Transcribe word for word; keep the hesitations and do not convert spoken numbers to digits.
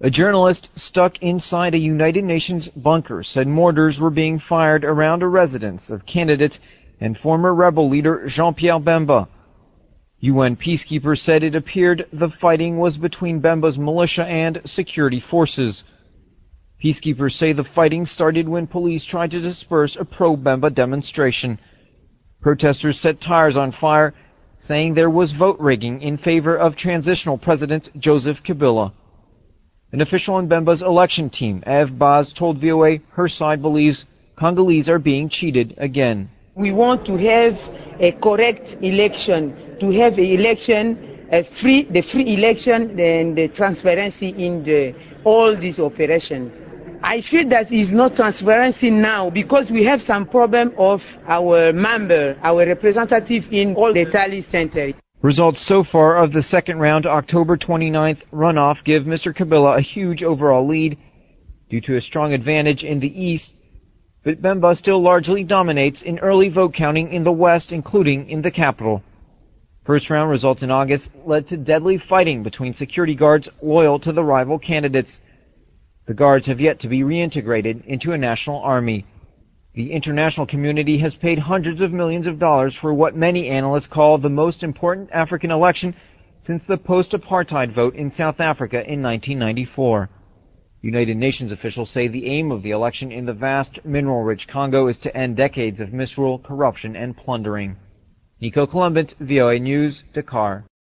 A journalist stuck inside a United Nations bunker said mortars were being fired around a residence of candidate and former rebel leader Jean-Pierre Bemba. U N peacekeepers said it appeared the fighting was between Bemba's militia and security forces. Peacekeepers say the fighting started when police tried to disperse a pro-Bemba demonstration. Protesters set tires on fire, saying there was vote rigging in favor of transitional President Joseph Kabila. An official in Bemba's election team, Eve Baz, told V O A her side believes Congolese are being cheated again. We want to have a correct election, to have an election, a free, the free election and the transparency in the, all this operation. I feel that it's not transparency now because we have some problem of our member, our representative in all the tally center. Results so far of the second round October twenty-ninth runoff give Mister Kabila a huge overall lead due to a strong advantage in the east, but Bemba still largely dominates in early vote counting in the west, including in the capital. First round results in August led to deadly fighting between security guards loyal to the rival candidates. The guards have yet to be reintegrated into a national army. The international community has paid hundreds of millions of dollars for what many analysts call the most important African election since the post-apartheid vote in South Africa in nineteen ninety-four. United Nations officials say the aim of the election in the vast mineral-rich Congo is to end decades of misrule, corruption, and plundering. Nico Columbus, V O A News, Dakar.